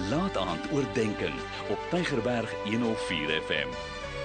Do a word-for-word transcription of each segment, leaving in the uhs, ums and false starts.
Laat aand oordeenking op Tygerberg honderd vier F M.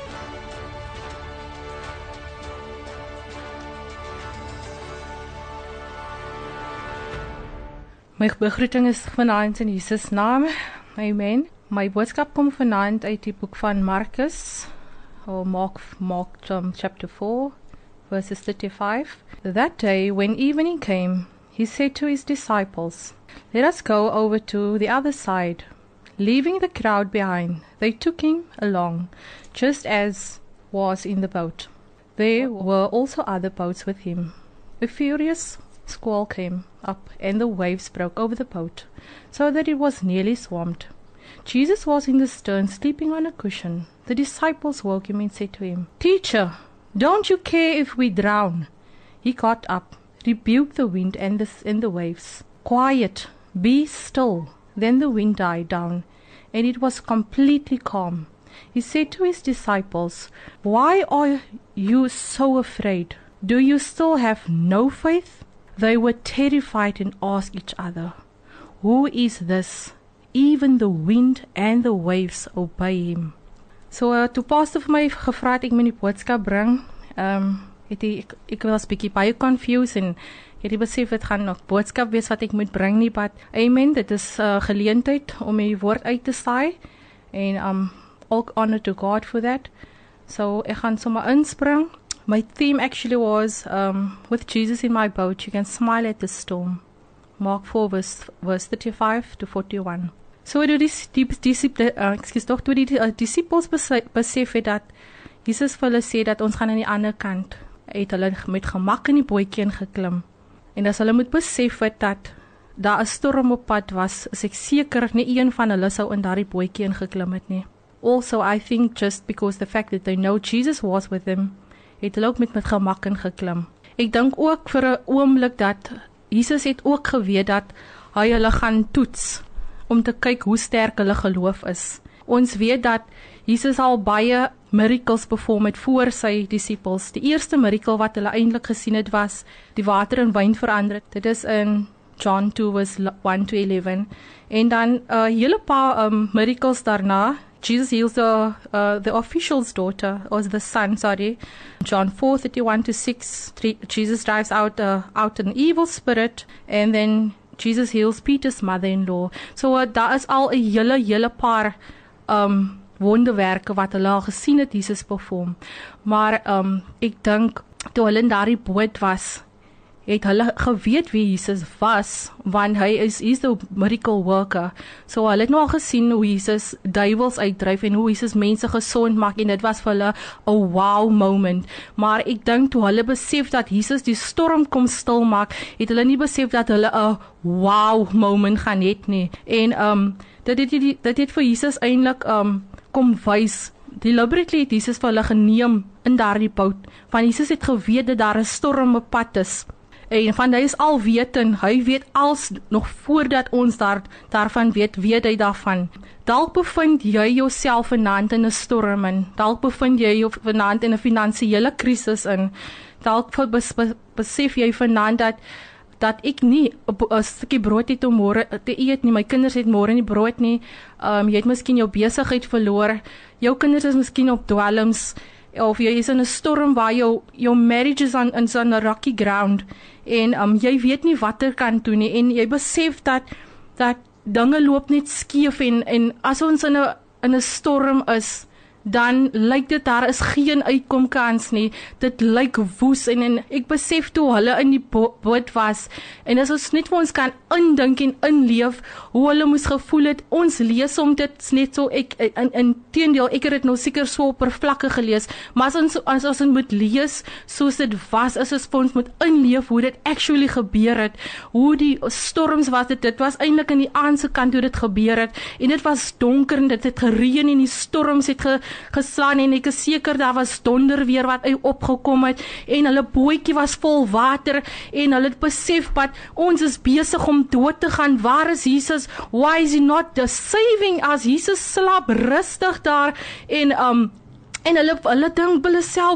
My begroeting is vanaand in Jesus naam. Amen. My boodskap kom vanaand uit die boek van Markus, or Mark, Mark um, chapter four, verses thirty-five. That day, when evening came, he said to his disciples, "Let us go over to the other side." Leaving the crowd behind, they took him along, just as was in the boat. There were also other boats with him. A furious squall came up, and the waves broke over the boat, so that it was nearly swamped. Jesus was in the stern, sleeping on a cushion. The disciples woke him and said to him, "Teacher, don't you care if we drown?" He got up, rebuked the wind and the, and the waves. "Quiet, be still." Then the wind died down, and it was completely calm. He said to his disciples, "Why are you so afraid? Do you still have no faith?" They were terrified and asked each other, "Who is this? Even the wind and the waves obey him." So, uh, toe pastor vir my gevra het ek my die boodskap bring, um, het hy, ek, ek was bietjie baie confused en ek het nie besef het gaan nog boodskap wees wat ek moet bring nie, but amen, dit is uh, geleentheid om die woord uit te saai, en um, all honor to God for that. So, ek gaan sommer inspring. My theme actually was, um, with Jesus in my boat, you can smile at the storm. Mark four, verse, verse thirty-five to forty-one. So, toe die, die, die, uh, excuse toch, toe die uh, disciples besef het dat Jesus vir hulle sê dat ons gaan aan die ander kant, het hulle met gemak in die bootjie ingeklim. En as hulle moet besef het dat daar 'n storm op pad was, is ek seker nie een van hulle sou in daardie bootjie ingeklim het nie. Also, I think just because the fact that they know Jesus was with them, het hulle ook met, met gemak ingeklim. Ek dink ook vir 'n oomblik dat Jesus het ook geweet dat hy hulle gaan toets, om te kyk hoe sterk hulle geloof is. Ons weet dat Jesus al baie miracles perform het voor sy disciples. Die eerste miracle wat hulle eintlik gesien het was die water in wyn verander. Dit is in John two verse one to eleven. En dan 'n uh, hele paar um, miracles daarna. Jesus heals the uh, the official's daughter, or the son, sorry. John four thirty-one to six. Jesus drives out uh, out an evil spirit, and then Jesus heals Peter's mother-in-law. So uh, daar is al 'n hele hele paar um wonderwerke wat hulle al gesien het Jesus perform. Maar um ek dink toe hulle in daardie boot was, het hulle geweet wie Jesus was, want hy is is the miracle worker. So hulle het nou al gesien hoe Jesus duiwels uitdryf en hoe Jesus mense gesond maak, en dit was vir hulle 'n wow moment. Maar ek dink toe hulle besef dat Jesus die storm kom stil maak, het hulle nie besef dat hulle 'n wow moment gaan hê nie. En um dit het dit, dit het vir Jesus eintlik um kom wys. Deliberately het Jesus vir hulle geneem in daardie boot, want Jesus het geweet dat daar 'n storm op pad is. En van hy is alwetend, hy weet als nog voordat ons daar, daarvan weet, weet hy daarvan. Dalk bevind jy jouself vanaand in 'n storm in, dalk bevind jy jou vanaand in 'n finansiële krisis in, dalk besef jy vanaand dat dat ek nie 'n stukkie brood het om môre te eet nie, my kinders het môre nie brood nie, um, jy het miskien jou besigheid verloor, jou kinders is miskien op dwelms, of jy is in 'n storm waar jou, jou marriage is on, is on a rocky ground, en um, jy weet nie wat er kan doen nie, en jy besef dat, dat dinge loop net skeef, en, en as ons in 'n in 'n storm is, dan lyk dit daar is geen uitkomkans nie, dit lyk woes, en, en ek besef toe hulle in die bo- boot was, en as ons net vir ons kan indink en inleef, hoe hulle moes gevoel het, ons lees om dit net so, ek, in, in teendeel, ek het het nou seker so oppervlakkig gelees, maar as ons, as ons moet lees, soos dit was, as ons vir ons moet inleef, hoe dit actually gebeur het, hoe die storms was, dit, dit was eintlik in die aandse kant hoe dit gebeur het, en dit was donker, en dit het gereën, en die storms het ge, geslaan, en ek is seker daar was donder weer wat opgekom het, en hulle bootjie was vol water, en hulle het besef, dat ons is besig om dood te gaan, waar is Jesus, why is he not saving us, Jesus slaap rustig daar, en um, en hulle, hulle dink hulle self,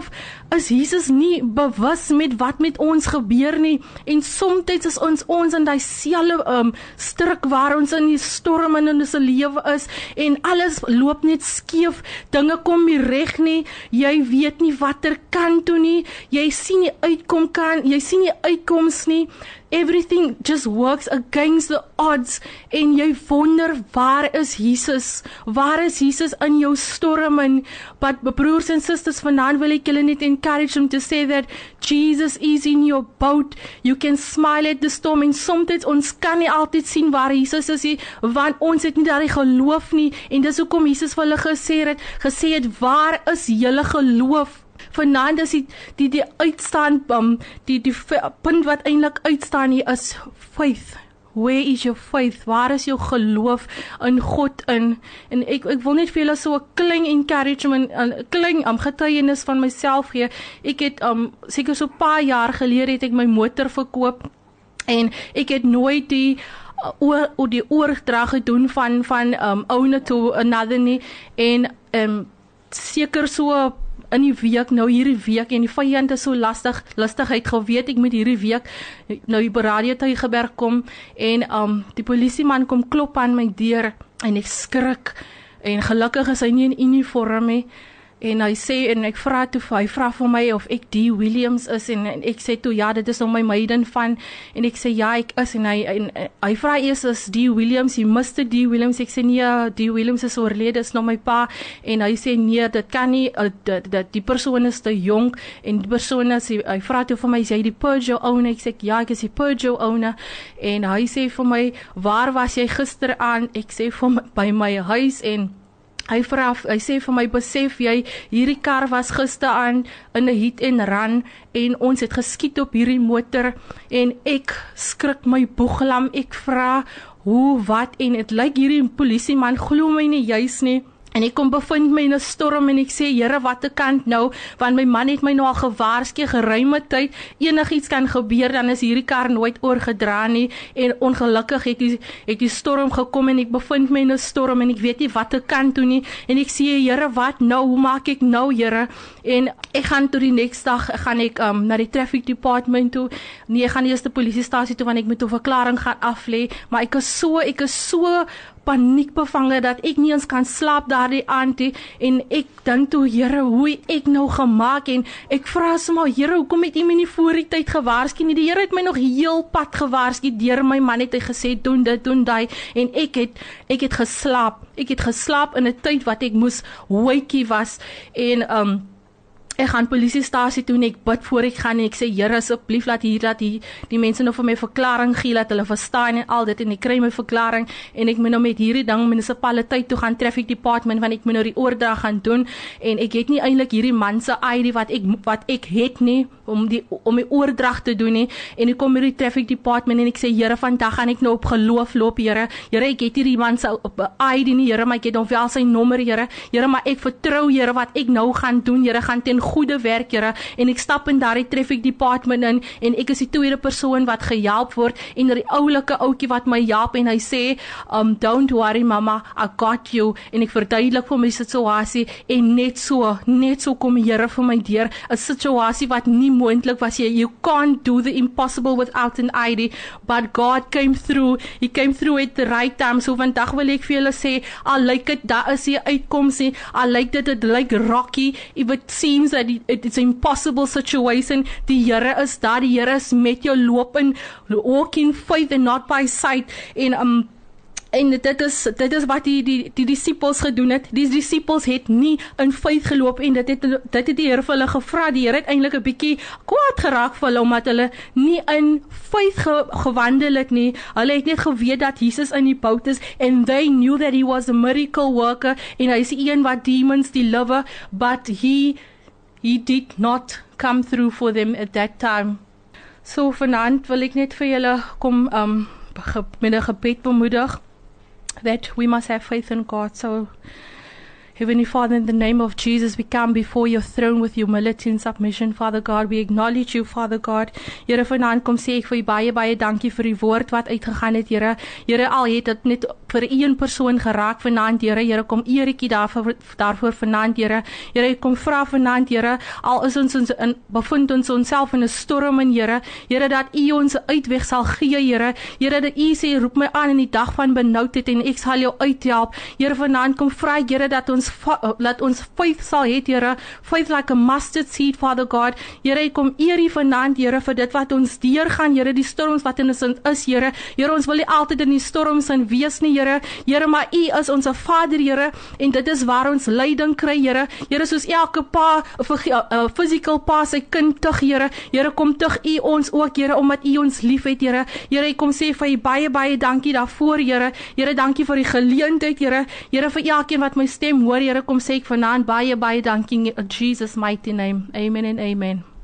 is Jesus nie bewus met wat met ons gebeur nie, en soms is ons ons in die selfe um, strik waar ons in die storm in ons lewe is, en alles loop net skeef, dinge kom nie reg nie, jy weet nie watter kant toe nie, jy sien nie uitkom kan, jy sien nie uitkoms nie, everything just works against the odds, en jy wonder, waar is Jesus? Waar is Jesus in jou storm? En, but broers and sisters, vanaand wil ek julle net encourage them to say that Jesus is in your boat. You can smile at the storm, en soms ons kan nie altyd sien waar Jesus is nie, want ons het nie daardie geloof nie, en dis hoekom Jesus vir hulle gesê het, gesê het, waar is julle geloof? Vanaand is die, die, die uitstaan, um, die, die punt wat eintlik uitstaan hier is faith. Where is your faith? Waar is jou geloof in God in? En ek, ek wil net vir julle so 'n klein encouragement, 'n klein um, getuienis van myself gee. Ek het um, seker so 'n paar jaar gelede het ek my motor verkoop, en ek het nooit die oor, oor die oordrag gedoen van, van um, owner to another nie, en um, seker so in die week, nou hierdie week, en die vyand is so lastig, lastigheid geweet, ek moet hierdie week, nou die beradio Tygerberg kom, en um, die polisieman kom klop aan my deur, en ek skrik, en gelukkig is hy nie in uniform nie, en hy sê, en ek vra toe, hy vra vir my of ek D. Williams is, en, en ek sê toe, ja, dit is nou my maiden van, en ek sê, ja, ek is, en hy, en, en, hy vra eers is D. Williams, hy mister D. Williams, ek sê, nee, D. Williams is oorlede, is nou my pa, en hy sê, nee, dit kan nie, uh, dat, dat die persoon is te jong, en die persoon is, hy, hy vra toe vir my, is jy die Peugeot owner, ek sê, ja, ek is die Peugeot owner, en hy sê vir my, waar was jy gister aan, ek sê, vir my, by my huis, en Hy vra, hy sê vir my, besef jy, hierdie kar was gister aan in 'n hit en run, en ons het geskiet op hierdie motor, en ek skrik my boeglam, ek vra, hoe, wat, en het lyk hierdie polisieman, glo my nie juis nie, en ek kom bevind my in 'n storm, en ek sê, Here, wat 'n kant nou, want my man het my nou al gewaarsku geruime tyd, enigiets kan gebeur, dan is hierdie kar nooit oorgedra nie, en ongelukkig het die, het die storm gekom, en ek bevind my in 'n storm, en ek weet nie wat 'n kant toe nie, en ek sê, Here, wat nou, hoe maak ek nou, Here, en ek gaan toe die next dag, gaan ek um, na die traffic department toe, nee, ek gaan eers die polisiestasie toe, want ek moet 'n verklaring gaan aflê, maar ek is so, ek is so, paniekbevange, dat ek nie eens kan slaap daardie aand nie, en ek dink toe, Here, hoe ek nou gemaak, en ek vra sommer, Here, hoekom het U my nie voor die tyd gewaarsku nie? Die Here het my nog heel pad gewaarsku, deur my man het hy gesê, doen dit, doen daai, en ek het, ek het geslaap, ek het geslaap in 'n tyd wat ek moes wakie was, en um, ek gaan polisiestasie toe, en ek bid voor ek gaan, en ek sê, Here, asseblief, laat hier, laat die, die mense nou vir my verklaring gee, laat hulle verstaan, en al dit, en ek kry my verklaring, en ek moet nou met hierdie ding, munisipaliteit toe gaan, traffic department, want ek moet nou die oordrag gaan doen, en ek het nie eintlik hierdie man se I D, wat ek, wat ek het nie, om die, om die oordrag te doen nie, en ek kom hier die traffic department, en ek sê, Here, vandag gaan ek nou op geloof loop, Here, Here, ek het hierdie man se I D nie, Here, maar ek het nog wel sy nommer, Here, Here, maar ek vertrou, Here, wat ek nou gaan doen, Here, gaan ten goeie werk, Here, en ek stap in daardie traffic department in, en ek is die tweede persoon wat gehelp word, en die oulike ouetjie wat my help, en hy sê, um, don't worry mama, I got you, en ek verduidelik vir my situasie, en net so, net so kom Here vir my deur, 'n situasie wat nie moontlik was, jy, you can't do the impossible without an I D, but God came through, He came through at the right time, so vandag wil ek vir julle sê, al lyk dit, daar is die uitkoms nie, al lyk dit, dit lyk rocky, if it seems that it, it's an impossible situation, die Here is daar, die Here is met jou, loop in, walk in faith and not by sight, en um, en dit is, dit is wat die, die, die disciples gedoen het, die disciples het nie in faith geloop, en dit het, dit het die Here vir hulle gevra, die Here het eintlik 'n bietjie kwaad geraak vir hulle, omdat hulle nie in faith ge, gewandel het nie, hulle het net geweet dat Jesus in die boot is, and they knew that He was a miracle worker, en hy is die een wat demons deliver, but He He did not come through for them at that time. So vanaand wil ek net vir julle kom um, met 'n gebed bemoedig, that we must have faith in God. So, Heavenly Father, in the name of Jesus, we come before your throne with humility and submission, Father God. We acknowledge you, Father God. Here, vanaand kom sê ek vir u baie, baie dankie vir die woord wat uitgegaan het, Here. Here, al het dit net vir een persoon geraak vanaand, Here. Here, kom eeretjie daarvoor, daarvoor vanaand, Here. Here, kom vra vanaand, Here, al is ons, ons in, bevind ons onsself in 'n storm in, Here. Here, dat U ons 'n uitweg sal gee, Here. Here, dat U sê, roep my aan in die dag van benoudheid en ek sal jou uithelp. Here, vanaand kom vra, Here, dat ons dat ons faith sal hê, Here. Faith like a mustard seed, Father God. Here, ek kom eer U vanaand, Here, vir dit wat ons deurgaan, Here, die storms wat in ons is, Here. Here, ons wil nie altyd in die storms in wees nie, Here. Here, maar U is ons Vader, Here, en dit is waar ons leiding kry, Here. Here, soos elke pa, uh, physical pa sy kind tug, Here. Here, kom tug U ons ook, Here, omdat U ons liefhet, Here. Here, ek kom sê vir U baie baie dankie daarvoor, Here. Here, dankie vir die geleentheid, Here. Here, vir elkeen wat my stem hoor, Here, kom sê ek vanaand baie baie dankie in Jesus mighty name. Amen en amen.